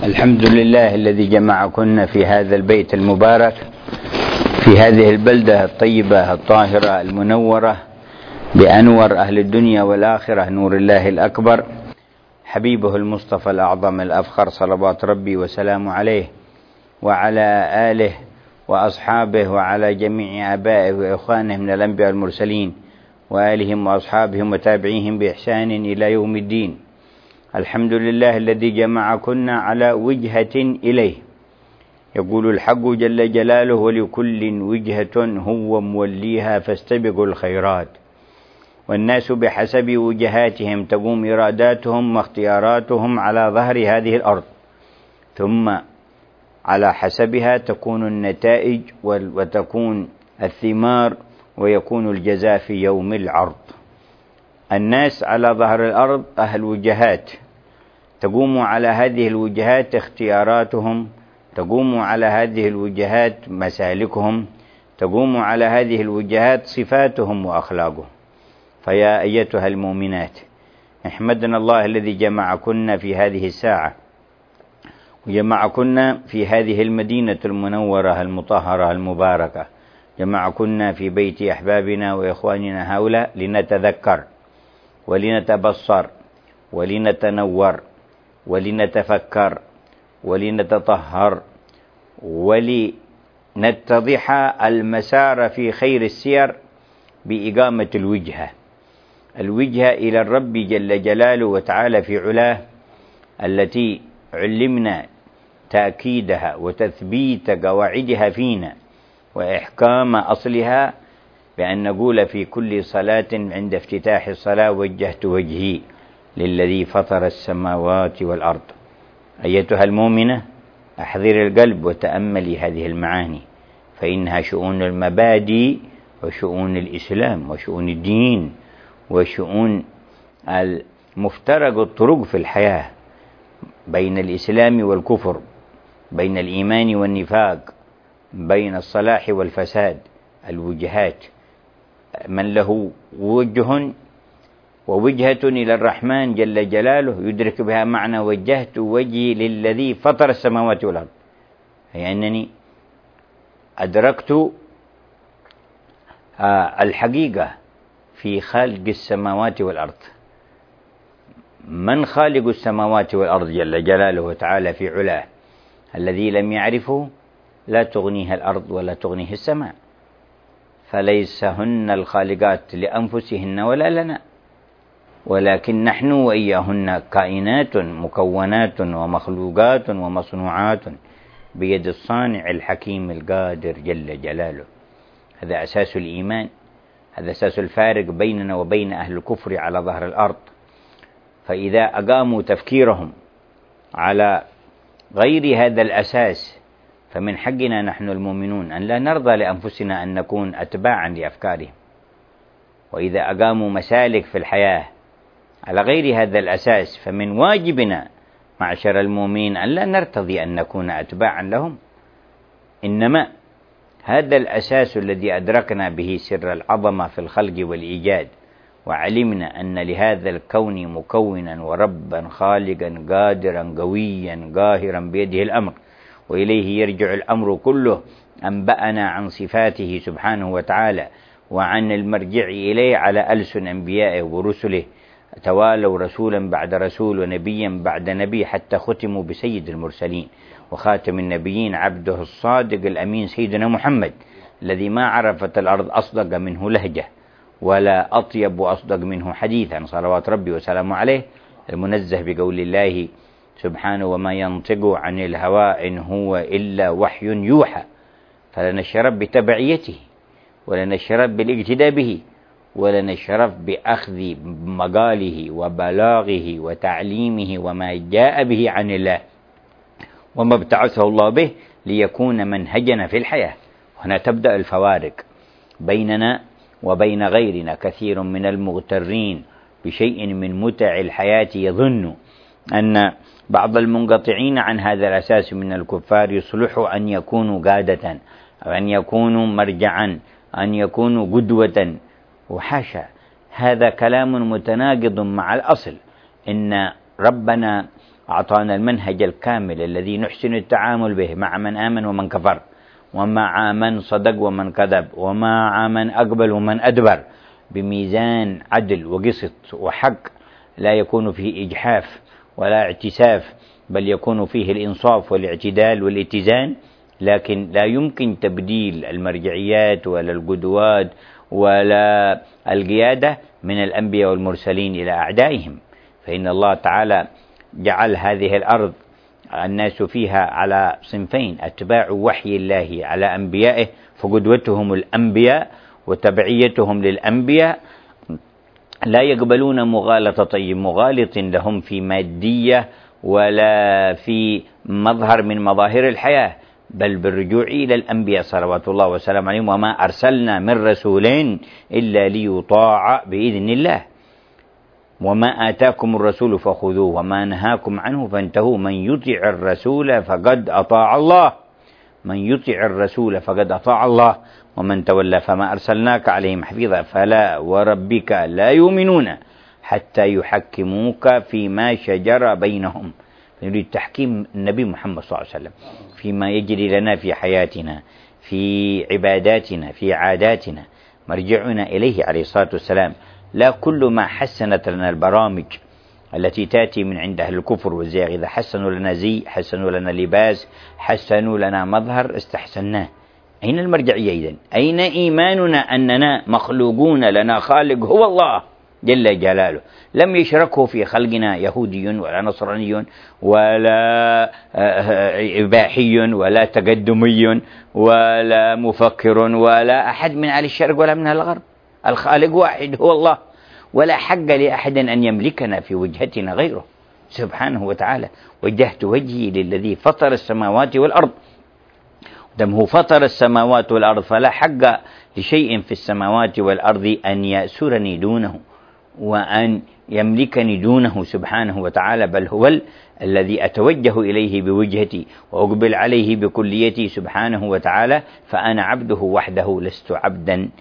الحمد لله الذي جمعكن في هذا البيت المبارك في هذه البلدة الطيبة الطاهرة المنورة بأنور أهل الدنيا والآخرة نور الله الأكبر حبيبه المصطفى الأعظم الأفخر صلوات ربي وسلام عليه وعلى آله وأصحابه وعلى جميع آبائه وإخوانه من الأنبياء المرسلين وآلهم وأصحابهم وتابعيهم بإحسان إلى يوم الدين. الحمد لله الذي جمعكن على وجهة إليه. يقول الحق جل جلاله: ولكل وجهة هو موليها فاستبقوا الخيرات. والناس بحسب وجهاتهم تقوم إراداتهم واختياراتهم على ظهر هذه الأرض، ثم على حسبها تكون النتائج وتكون الثمار ويكون الجزاء في يوم العرض. الناس على ظهر الأرض أهل وجهات، تقوم على هذه الوجهات اختياراتهم، تقوم على هذه الوجهات مسالكهم، تقوم على هذه الوجهات صفاتهم وأخلاقهم. فيا أيتها المؤمنات، احمدنا الله الذي جمعكن في هذه الساعة، وجمعكن في هذه المدينة المنورة المطهرة المباركة، جمعكن في بيت أحبابنا وإخواننا هؤلاء لنتذكر ولنتبصر ولنتنور ولنتفكر ولنتطهر ولنتضح المسار في خير السير بإقامة الوجهة إلى الرب جل جلاله وتعالى في علاه، التي علمنا تأكيدها وتثبيت قواعدها فينا وإحكام أصلها بأن نقول في كل صلاة عند افتتاح الصلاة: وجهت وجهي للذي فطر السماوات والأرض. أيتها المؤمنة، أحضر القلب وتأملي هذه المعاني، فإنها شؤون المبادئ وشؤون الإسلام وشؤون الدين وشؤون المفترق الطرق في الحياة بين الإسلام والكفر، بين الإيمان والنفاق، بين الصلاح والفساد. الوجهات، من له وجه ووجهة إلى الرحمن جل جلاله يدرك بها معنى وجهت وجهي للذي فطر السماوات والأرض، أي أنني أدركت الحقيقة في خالق السماوات والأرض. من خالق السماوات والأرض جل جلاله وتعالى في علاه؟ الذي لم يعرفه لا تغنيه الأرض ولا تغنيه السماء، فليس هن الخالقات لأنفسهن ولا لنا، ولكن نحن وإياهن كائنات مكونات ومخلوقات ومصنوعات بيد الصانع الحكيم القادر جل جلاله. هذا أساس الإيمان، هذا أساس الفارق بيننا وبين أهل الكفر على ظهر الأرض. فإذا أقاموا تفكيرهم على غير هذا الأساس فمن حقنا نحن المؤمنون أن لا نرضى لأنفسنا أن نكون أتباعا لأفكارهم. وإذا أقاموا مسالك في الحياة على غير هذا الأساس فمن واجبنا معشر المؤمنين أن لا نرتضي أن نكون أتباعا لهم. إنما هذا الأساس الذي أدركنا به سر العظمة في الخلق والإيجاد، وعلمنا أن لهذا الكون مكونا وربا خالقا قادرا قويا قاهرا بيده الأمر وإليه يرجع الأمر كله، أنبأنا عن صفاته سبحانه وتعالى وعن المرجع إليه على ألسن أنبيائه ورسله، توالوا رسولا بعد رسول ونبيا بعد نبي حتى ختموا بسيد المرسلين وخاتم النبيين عبده الصادق الأمين سيدنا محمد، الذي ما عرفت الأرض أصدق منه لهجة ولا أطيب وأصدق منه حديثا، صلوات ربي وسلامه عليه، المنزه بقول الله سبحانه: وما ينطق عن الهوى إن هو إلا وحي يوحى. فلنا الشرف بتبعيته، ولنا الشرف بالاقتداء به، ولنا الشرف بأخذ مقاله وبلاغه وتعليمه وما جاء به عن الله وما ابتعثه الله به ليكون منهجنا في الحياة. هنا تبدأ الفوارق بيننا وبين غيرنا. كثير من المغترين بشيء من متع الحياة يظن أن بعض المنقطعين عن هذا الأساس من الكفار يصلح أن يكونوا قادة أو أن يكونوا مرجعا، أن يكونوا قدوة، وحاشا، هذا كلام متناقض مع الأصل. إن ربنا أعطانا المنهج الكامل الذي نحسن التعامل به مع من آمن ومن كفر، ومع من صدق ومن كذب، ومع من أقبل ومن أدبر، بميزان عدل وقسط وحق، لا يكون فيه إجحاف ولا اعتساف، بل يكون فيه الإنصاف والاعتدال والاتزان. لكن لا يمكن تبديل المرجعيات ولا القدوات ولا القيادة من الأنبياء والمرسلين إلى أعدائهم، فإن الله تعالى جعل هذه الأرض الناس فيها على صنفين: أتباع وحي الله على أنبيائه فقدوتهم الأنبياء وتبعيتهم للأنبياء، لا يقبلون مغالط لهم في مادية ولا في مظهر من مظاهر الحياة، بل بالرجوع إلى الأنبياء صلوات الله وسلامه عليهم: وما أرسلنا من رسول إلا ليطاع بإذن الله، وما آتاكم الرسول فخذوه وما نهاكم عنه فانتهوا، من يطع الرسول فقد أطاع الله، من يطع الرسول فقد أطاع الله، ومن تولى فما أرسلناك عليهم حفيظا، فلا وربك لا يؤمنون حتى يحكموك فيما شجر بينهم. نريد تحكيم النبي محمد صلى الله عليه وسلم فيما يجري لنا في حياتنا، في عباداتنا، في عاداتنا، مرجعنا إليه عليه الصلاة والسلام. لا كل ما حسنت لنا البرامج التي تأتي من عند أهل الكفر والزيغ، إذا حسنوا لنا زي، حسنوا لنا لباس، حسنوا لنا مظهر، استحسناه. أين المرجعية إذن؟ أين إيماننا أننا مخلوقون لنا خالق هو الله جل جلاله، لم يشركه في خلقنا يهودي ولا نصراني ولا إباحي ولا تقدمي ولا مفكر ولا أحد من أهل الشرق ولا من أهل الغرب. الخالق واحد هو الله، ولا حق لأحد أن يملكنا في وجهتنا غيره سبحانه وتعالى. وجهت وجهي للذي فطر السماوات والأرض، دم هو فطر السماوات والأرض فلا حق لشيء في السماوات والأرض أن يأسرني دونه وأن يملكني دونه سبحانه وتعالى، بل هو الذي أتوجه إليه بوجهتي وأقبل عليه بكليتي سبحانه وتعالى. فأنا عبده وحده، لست عبدا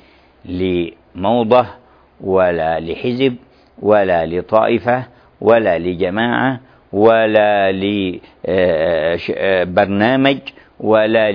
لموضة ولا لحزب ولا لطائفة ولا لجماعة ولا لبرنامج ولا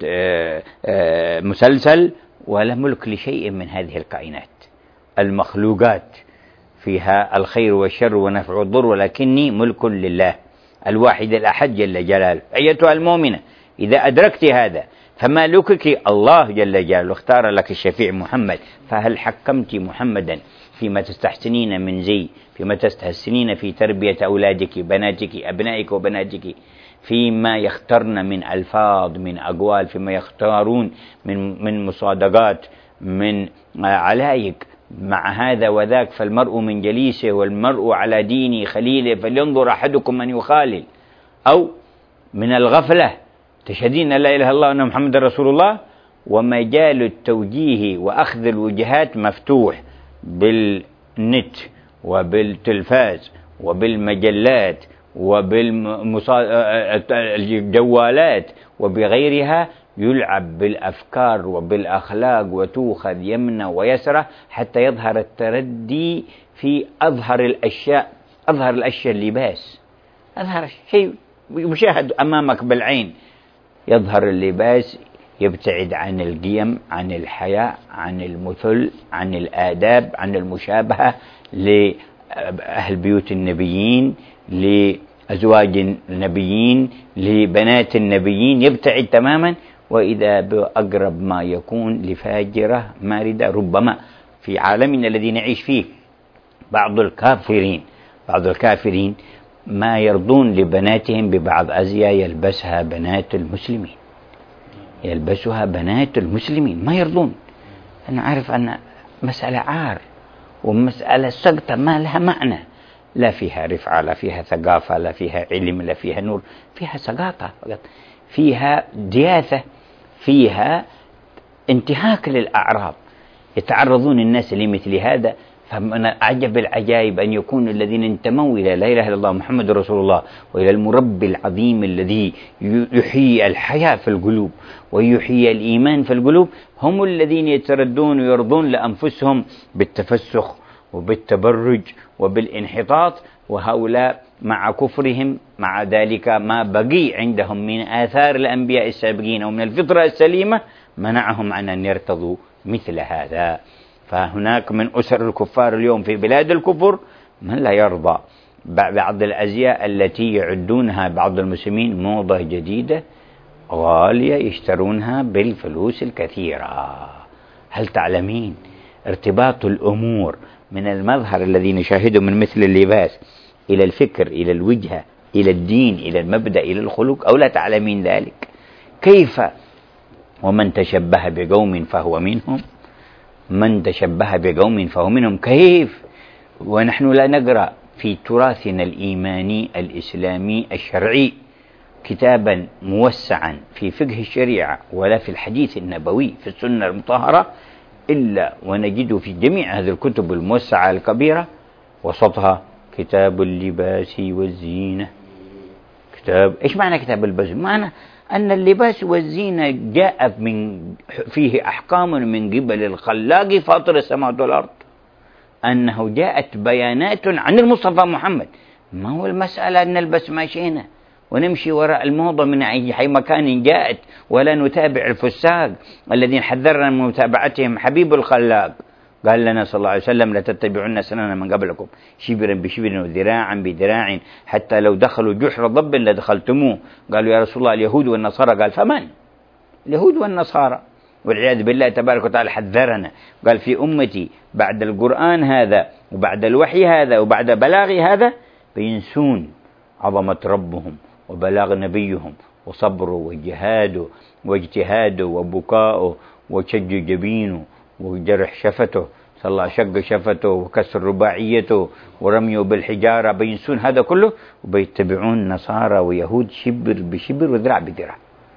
لمسلسل ولا ملك لشيء من هذه الكائنات. المخلوقات فيها الخير والشر ونفع والضر، ولكني ملك لله الواحد الأحد جل جلاله. أيتها المؤمنة، إذا أدركت هذا فمالكك الله جل جلاله، اختار لك الشفيع محمد، فهل حكمت محمدا فيما تستحسنين من زي، فيما تستحسنين في تربية أولادك بناتك أبنائك وبناتك، فيما يختارن من ألفاظ من أقوال، فيما يختارون من مصادقات من علايق مع هذا وذاك، فالمرء من جليسه والمرء على دين خليله فلينظر أحدكم من يخالل، أو من الغفلة تشهدين لا إله إلا الله وأن محمد رسول الله، ومجال التوجيه وأخذ الوجهات مفتوح بالنت وبالتلفاز وبالمجلات وبالجوالات وبغيرها، يلعب بالأفكار وبالأخلاق وتؤخذ يمنى ويسرى حتى يظهر التردي في أظهر الأشياء. أظهر الأشياء اللباس، أظهر شيء يشاهد أمامك بالعين، يظهر اللباس يبتعد عن القيم، عن الحياء، عن المثل، عن الآداب، عن المشابهة لأهل بيوت النبيين، لأزواج النبيين، لبنات النبيين، يبتعد تماما. وإذا بأقرب ما يكون لفاجرة ماردة، ربما في عالمنا الذي نعيش فيه بعض الكافرين ما يرضون لبناتهم ببعض أزياء يلبسها بنات المسلمين، ما يرضون. أنا عارف أن مسألة عار ومسألة سقطة ما لها معنى، لا فيها رفعة، لا فيها ثقافة، لا فيها علم، لا فيها نور، فيها سقاطة فقط، فيها دياثة، فيها انتهاك للأعراض. يتعرضون الناس لمثل هذا. فمن أعجب العجائب أن يكون الذين انتموا إلى لا إله إلا الله محمد رسول الله وإلى المربي العظيم الذي يحيي الحياة في القلوب ويحيي الإيمان في القلوب، هم الذين يتردون ويرضون لأنفسهم بالتفسخ وبالتبرج وبالانحطاط. وهؤلاء مع كفرهم مع ذلك ما بقي عندهم من آثار الأنبياء السابقين ومن الفطرة السليمة منعهم عن أن يرتضوا مثل هذا. فهناك من أسر الكفار اليوم في بلاد الكفر من لا يرضى بعض الأزياء التي يعدونها بعض المسلمين موضة جديدة غالية يشترونها بالفلوس الكثيرة. هل تعلمين ارتباط الأمور من المظهر الذي نشاهده من مثل اللباس إلى الفكر إلى الوجهة إلى الدين إلى المبدأ إلى الخلق، أو لا تعلمين ذلك؟ كيف ومن تشبه بقوم فهو منهم، من تشبه بقوم فهو منهم. كيف ونحن لا نقرأ في تراثنا الإيماني الإسلامي الشرعي كتابا موسعا في فقه الشريعة ولا في الحديث النبوي في السنة المطهرة إلا ونجد في جميع هذه الكتب الموسعة الكبيرة وسطها كتاب اللباس والزينة. كتاب إيش معنى كتاب اللباس؟ معنى أن اللباس والزينة جاء فيه أحكام من قبل الخلاق فاطر السماوات والأرض، أنه جاءت بيانات عن المصطفى محمد. ما هو المسألة أن نلبس ما شئنا ونمشي وراء الموضة من أي مكان جاءت، ولا نتابع الفساق الذين حذرنا من متابعتهم حبيب الخلاق. قال لنا صلى الله عليه وسلم: لا تتبعون سنن من قبلكم شبرا بشبر وذراعا بذراع حتى لو دخلوا جحر ضب لدخلتموه. قالوا: يا رسول الله اليهود والنصارى. قال: فمن؟ اليهود والنصارى، والعياذ بالله تبارك وتعالى حذرنا. قال: في أمتي بعد القرآن هذا وبعد الوحي هذا وبعد بلاغ هذا بينسون عظمة ربهم وبلاغ نبيهم وصبره وجهاده واجتهاده وبكاؤه وشج جبينه وجرح شفته صلى الله شق شفته وكسر رباعيته ورميه بالحجارة. بينسون هذا كله وبيتبعون نصارى ويهود شبر بشبر وذراع بذراع.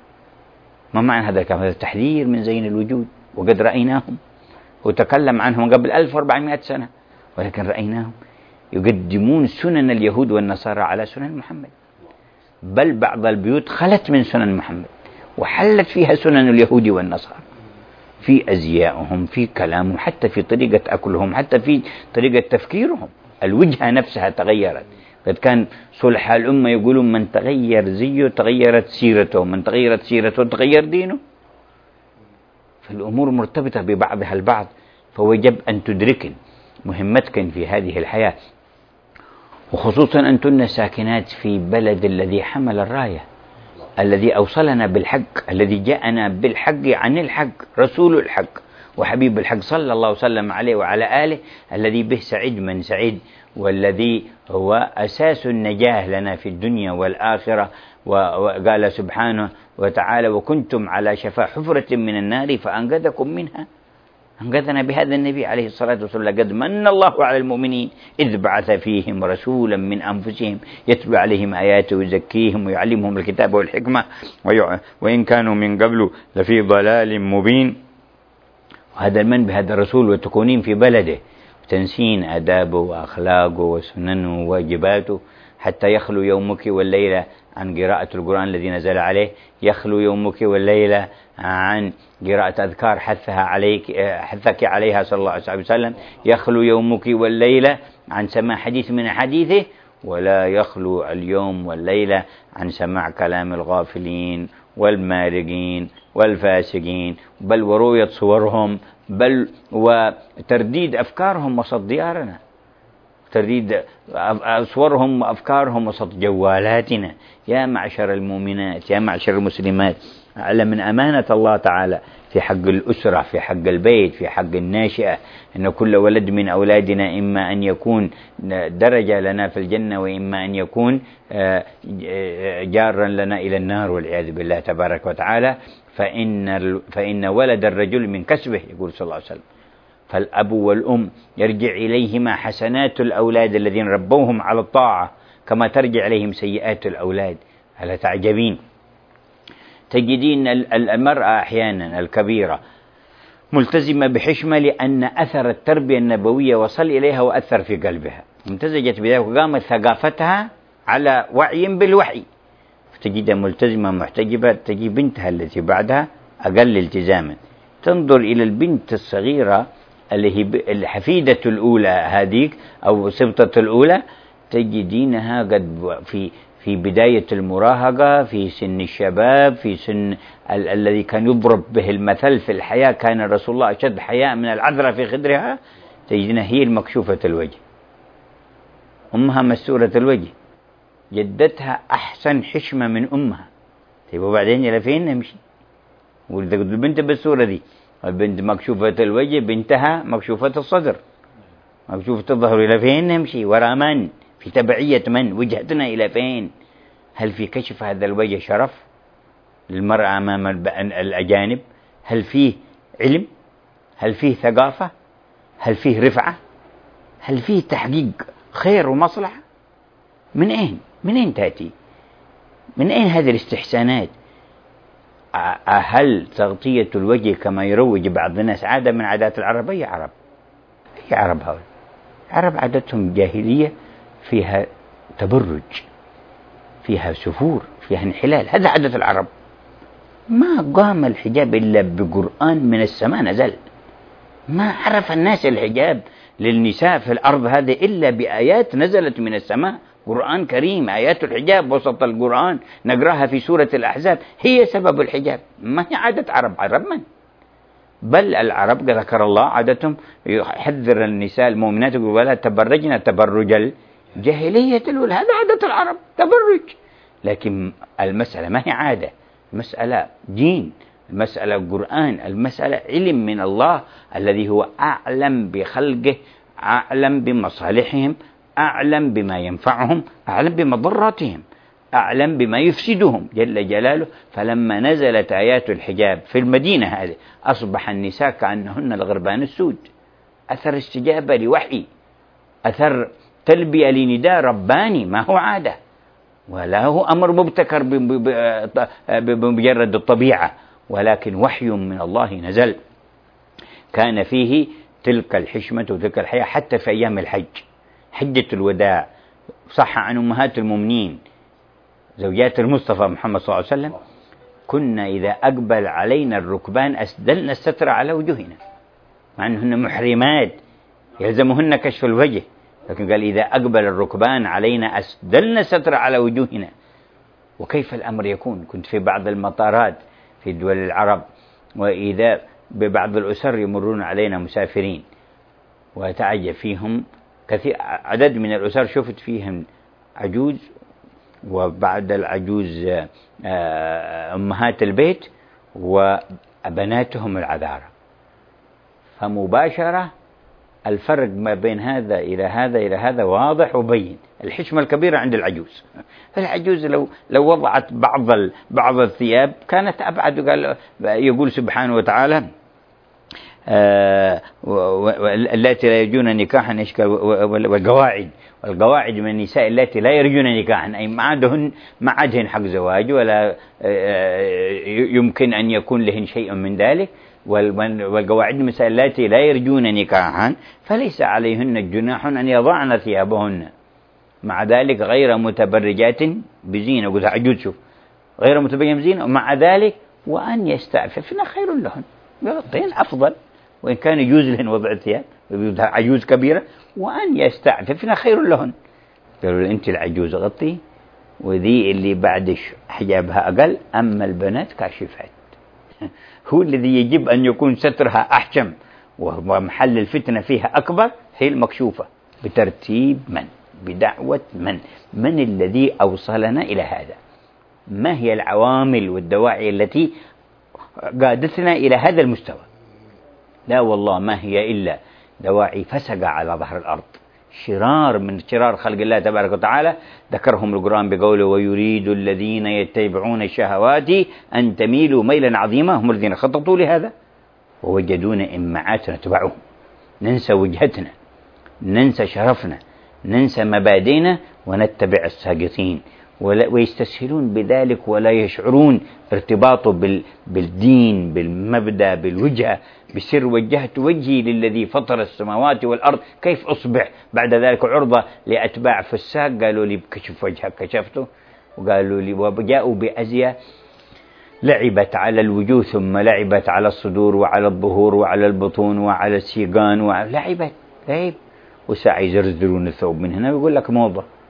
ما معنى هذا الكلام؟ هذا تحذير من زين الوجود، وقد رأيناهم وتكلم عنهم قبل 1400 سنة، ولكن رأيناهم يقدمون سنن اليهود والنصارى على سنن محمد، بل بعض البيوت خلت من سنن محمد وحلت فيها سنن اليهود والنصارى في أزيائهم في كلامهم حتى في طريقة أكلهم حتى في طريقة تفكيرهم. الوجهة نفسها تغيرت. قد كان صلح الأمة يقولون: من تغير زيه تغيرت سيرته، من تغيرت سيرته تغير دينه. فالأمور مرتبطة ببعضها البعض، فوجب أن تدركن مهمتكن في هذه الحياة، وخصوصا أنتن ساكنات في بلد الذي حمل الراية، الذي أوصلنا بالحق، الذي جاءنا بالحق عن الحق، رسول الحق وحبيب الحق صلى الله وسلم عليه وعلى آله، الذي به سعيد من سعيد، والذي هو أساس النجاة لنا في الدنيا والآخرة. وقال سبحانه وتعالى: وكنتم على شفا حفرة من النار فأنقذكم منها. أنقذنا بهذا النبي عليه الصلاة والسلام. لقد من الله على المؤمنين إذ بعث فيهم رسولا من أنفسهم يتلو عليهم آياته ويزكيهم ويعلمهم الكتاب والحكمة وإن كانوا من قبل لفي ضلال مبين. وهذا المن بهذا الرسول وتكونين في بلده وتنسين آدابه وأخلاقه وسننه وواجباته حتى يخلو يومك والليلة عن قراءة القرآن الذي نزل عليه، يخلو يومك والليلة عن قراءة أذكار حثك عليها صلى الله عليه وسلم، يخلو يومك والليلة عن سماع حديث من حديثه، ولا يخلو اليوم والليلة عن سماع كلام الغافلين والمارقين والفاسقين، بل ورؤية صورهم، بل وترديد أفكارهم وسط ديارنا، ترديد صورهم وأفكارهم وسط جوالاتنا. يا معشر المؤمنات، يا معشر المسلمات، أعلم من أمانة الله تعالى في حق الأسرة، في حق البيت، في حق الناشئة، أن كل ولد من أولادنا إما أن يكون درجة لنا في الجنة وإما أن يكون جارا لنا إلى النار والعياذ بالله تبارك وتعالى. فإن ولد الرجل من كسبه، يقول صلى الله عليه وسلم. فالأب والأم يرجع إليهما حسنات الأولاد الذين ربوهم على الطاعة كما ترجع إليهم سيئات الأولاد. ألا تعجبين؟ تجدين المرأة أحيانا الكبيرة ملتزمة بحشمة لأن أثر التربية النبوية وصل إليها وأثر في قلبها، امتزجت بذلك وقامت ثقافتها على وعي بالوحي، فتجدها ملتزمة محتجبة. تجي بنتها التي بعدها أقل التزاما، تنظر إلى البنت الصغيرة اللي هي الحفيدة الأولى هذيك أو سبطة الأولى، تجدينها قد في بداية المراهقة، في سن الشباب، في سن الذي كان يضرب به المثل في الحياة، كان رسول الله أشد حياء من العذراء في خدرها، تجدينها هي المكشوفة الوجه، أمها مستورة الوجه، جدتها أحسن حشمة من أمها. طيب وبعدين إلى فين نمشي؟ ولد البنت بالصورة دي، البنت مكشوفة الوجه، بنتها مكشوفة الصدر، مكشوفة الظهر، إلى فين نمشي؟ وراء من؟ في تبعية من؟ وجهتنا إلى فين؟ هل في كشف هذا الوجه شرف للمرأة أمام الأجانب؟ هل فيه علم؟ هل فيه ثقافة؟ هل فيه رفعة؟ هل فيه تحقيق خير ومصلحة؟ من أين؟ من أين تأتي؟ من أين هذه الاستحسانات؟ هل تغطية الوجه كما يروج بعض الناس عادة من عادات العرب؟ أي عرب؟ أي عرب هؤلاء؟ عرب عادتهم جاهلية، فيها تبرج، فيها سفور، فيها انحلال، هذا عادة العرب. ما قام الحجاب إلا بقرآن من السماء نزل، ما عرف الناس الحجاب للنساء في الأرض هذه إلا بآيات نزلت من السماء، قرآن كريم، آيات الحجاب وسط القرآن نقراها في سورة الأحزاب، هي سبب الحجاب، ما هي عادة عرب. عرب من؟ بل العرب ذكر الله عادتهم يحذر النساء المؤمنات يقول ولا تبرجن تبرج الجاهلية الأولى، هذا عادة العرب، تبرج. لكن المسألة ما هي عادة، المسألة دين، المسألة قرآن، المسألة علم من الله الذي هو أعلم بخلقه، أعلم بمصالحهم، أعلم بما ينفعهم، أعلم بمضراتهم، أعلم بما يفسدهم جل جلاله. فلما نزلت آيات الحجاب في المدينة هذه أصبح النساء كأنهن الغربان السود، أثر استجابة لوحي، أثر تلبية لنداء رباني، ما هو عادة ولا هو أمر مبتكر بمجرد الطبيعة، ولكن وحي من الله نزل كان فيه تلك الحشمة وتلك الحياة. حتى في أيام الحج، حجة الوداع، صح عن أمهات المؤمنين زوجات المصطفى محمد صلى الله عليه وسلم كنا إذا أقبل علينا الركبان أسدلنا الستر على وجوهنا، مع أنهن محرمات يلزمهن كشف الوجه، لكن قال إذا أقبل الركبان علينا أسدلنا الستر على وجوهنا. وكيف الأمر يكون؟ كنت في بعض المطارات في دول العرب، وإذا ببعض الأسر يمرون علينا مسافرين وأتعجب فيهم كثير، عدد من الأسر شفت فيهم عجوز، وبعد العجوز أمهات البيت وبناتهم العذارى، فمباشرة الفرق ما بين هذا إلى هذا إلى هذا واضح وبين. الحشمة الكبيرة عند العجوز، العجوز لو وضعت بعض الثياب كانت أبعد. قال يقول سبحانه وتعالى التي لا يرجون نكاحا والقواعد من النساء التي لا يرجون نكاحا، أي ما عادهن حق زواج ولا يمكن أن يكون لهن شيء من ذلك. والقواعد النساء التي لا يرجون نكاحا فليس عليهن جناح أن يضعن ثيابهن، مع ذلك غير متبرجات بزينة. قلت عجوز، شوف، غير متبرجات بزينة، ومع ذلك وأن يستعففن خير لهن، يغطين أفضل، وإن كان يجوز لهن وضع الثياب، عجوز كبيرة، وأن يستعففن خير لهن. قالوا أنت العجوز غطي، وذي اللي بعد حجابها أقل، أما البنات كاشفات. هو الذي يجب أن يكون سترها أحجم ومحل الفتنة فيها أكبر، هي المكشوفة بترتيب من؟ بدعوة من الذي أوصلنا إلى هذا؟ ما هي العوامل والدواعي التي قادتنا إلى هذا المستوى؟ لا والله ما هي إلا دواعي فسق على ظهر الأرض، شرار من شرار خلق الله تبارك وتعالى، ذكرهم القرآن بقوله ويريد الذين يتبعون الشهوات أن تميلوا ميلا عظيما، هم الذين خططوا لهذا ووجدون إمعات نتبعهم. ننسى وجهتنا، ننسى شرفنا، ننسى مبادئنا ونتبع الساقطين، ويستسهلون بذلك ولا يشعرون ارتباطه بالدين، بالمبدأ، بالوجهة، بسر وجهت وجهي للذي فطر السماوات والأرض كيف أصبح بعد ذلك عرضة لأتباع فساق. قالوا لي كشف وجهك، كشفته، وقالوا لي وجاءوا بأزياء لعبت على الوجوه ثم لعبت على الصدور وعلى الظهور وعلى البطون وعلى السيقان، لعب وساعة يزرزرون الثوب من هنا، ويقول لك موضة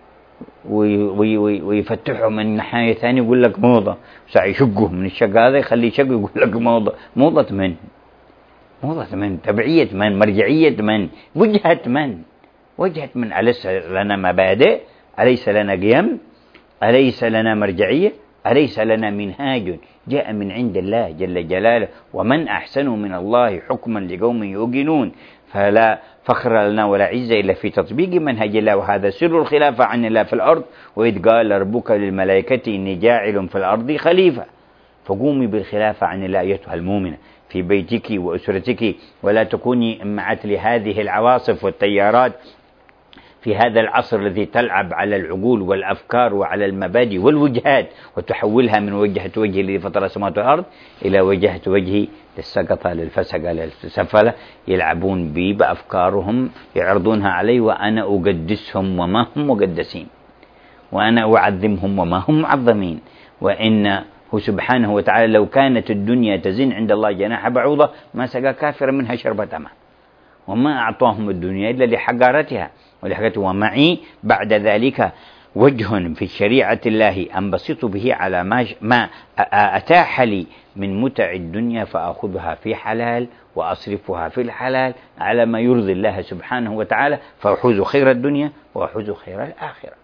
ويفتحه من ناحية ثانية يقول لك موضة، يشقه من الشق هذا يخليه شق يقول لك موضة. موضة من؟ موضة من؟ تبعية من؟ مرجعية من؟ وجهة من؟ وجهة من؟ أليس لنا مبادئ؟ أليس لنا قيم؟ أليس لنا مرجعية؟ أليس لنا منهاج جاء من عند الله جل جلاله؟ ومن أحسن من الله حكما لقوم يوقنون. فلا فخر لنا ولا عزة إلا في تطبيق منهج الله، وهذا سر الخلافة عن الله في الأرض. وإذ قال ربك للملائكة إني جاعل في الأرض خليفة، فقومي بالخلافة عن الله أيتها المؤمنة في بيتك وأسرتك، ولا تكوني معت لهذه العواصف والتيارات في هذا العصر الذي تلعب على العقول والأفكار وعلى المبادئ والوجهات، وتحولها من وجهة وجه الذي فطر السماوات والأرض إلى وجهة وجه للسقطة للفسقة للسفلة، يلعبون بي بأفكارهم يعرضونها علي، وأنا أقدسهم وما هم مقدسين، وأنا أعظمهم وما هم معظمين. وإنه سبحانه وتعالى لو كانت الدنيا تزن عند الله جناح بعوضة ما سقى كافر منها شربة ماء، وما أعطاهم الدنيا إلا لحقارتها ولحقته. ومعي بعد ذلك وجه في شريعة الله أنبسط به على ما أتاح لي من متع الدنيا، فأخذها في حلال وأصرفها في الحلال على ما يرضي الله سبحانه وتعالى، فأحوز خير الدنيا وأحوز خير الآخرة.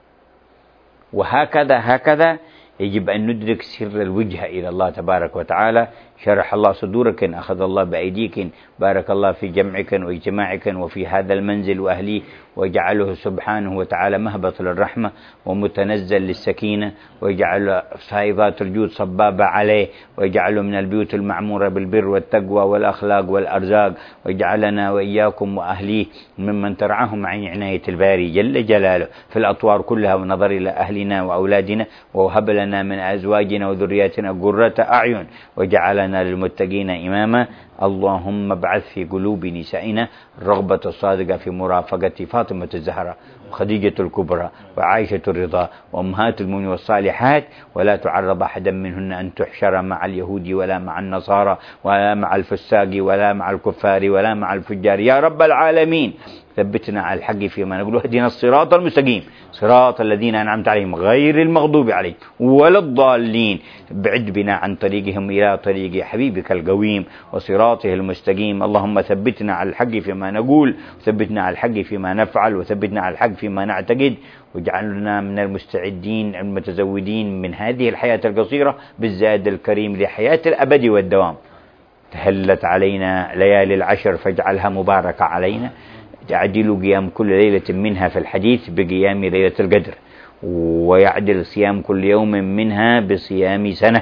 وهكذا يجب أن ندرك سر الوجهة إلى الله تبارك وتعالى. شرح الله صدورك، أخذ الله بأيديك، بارك الله في جمعك واجتماعك وفي هذا المنزل وأهليه، وجعله سبحانه وتعالى مهبط للرحمة ومتنزل للسكينة، ويجعل فائضات الجود صبابة عليه، ويجعله من البيوت المعمورة بالبر والتقوى والأخلاق والأرزاق، ويجعلنا وإياكم وأهليه ممن ترعاهم عن عناية الباري جل جلاله في الأطوار كلها، ونظر إلى أهلنا وأولادنا، ووهب لنا من أزواجنا وذرياتنا قرة أعين، وجعلنا للمتقين إماما. اللهم ابعث في قلوب نسائنا الرغبة الصادقة في مرافقة فاطمة الزهراء وخديجة الكبرى وعائشة الرضا وأمهات المؤمنين والصالحات، ولا تعرض أحدا منهن أن تحشر مع اليهود ولا مع النصارى ولا مع الفساق ولا مع الكفار ولا مع الفجار يا رب العالمين. ثبتنا على الحق فيما نقول، واهدنا الصراط المستقيم صراط الذين أنعمت عليهم غير المغضوب عليهم ولا الضالين. بعد بنا عن طريقهم إلى طريق حبيبك القويم وصراطه المستقيم. اللهم ثبتنا على الحق فيما نقول، وثبتنا على الحق فيما نفعل، وثبتنا على الحق فيما نعتقد، واجعلنا من المستعدين المتزودين من هذه الحياة القصيرة بالزاد الكريم لحياة الأبد والدوام. تهلت علينا ليالي العشر فاجعلها مباركة علينا، تعدل قيام كل ليلة منها في الحديث بقيام ليلة القدر، ويعدل صيام كل يوم منها بصيام سنة.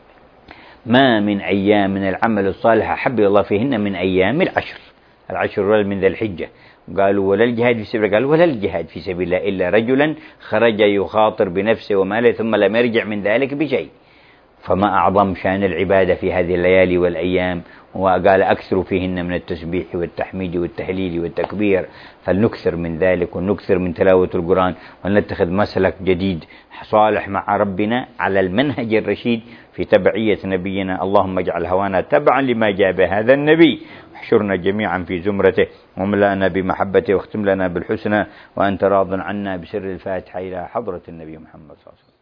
ما من أيام من العمل الصالح أحب الله فيهن من أيام العشر من ذي الحجة. قالوا ولا الجهاد في سبيل الله، قال ولا الجهاد في سبيل الله إلا رجلا خرج يخاطر بنفسه وماله ثم لم يرجع من ذلك بشيء. فما أعظم شأن العبادة في هذه الليالي والأيام. وقال أكثر فيهن من التسبيح والتحميد والتهليل والتكبير، فلنكثر من ذلك ونكثر من تلاوة القرآن، ونتخذ مسلك جديد صالح مع ربنا على المنهج الرشيد في تبعية نبينا. اللهم اجعل هوانا تبعا لما جاء بهذا النبي، واحشرنا جميعا في زمرته، واملأنا بمحبته، واختم لنا بالحسنى، وأنت راض عنا بسر الفاتحة إلى حضرة النبي محمد صلى الله عليه وسلم.